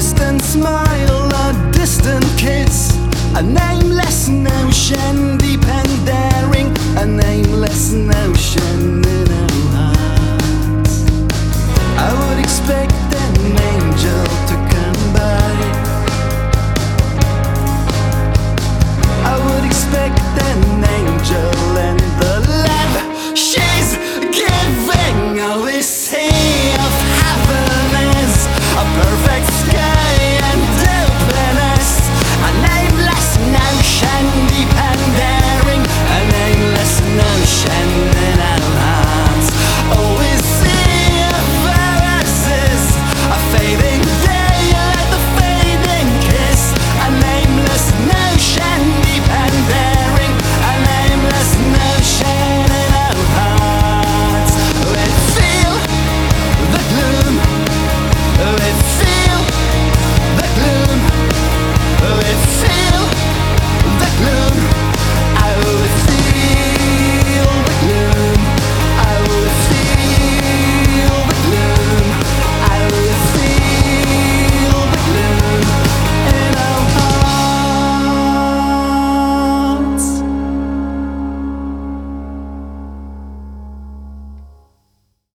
distant smile, a distant kiss, a nameless notion deep and daring, a nameless notion in our hearts. I would expect an angel to come by. I would expect an angel in the love she's giving. All this sea of heaven is a perfect sky.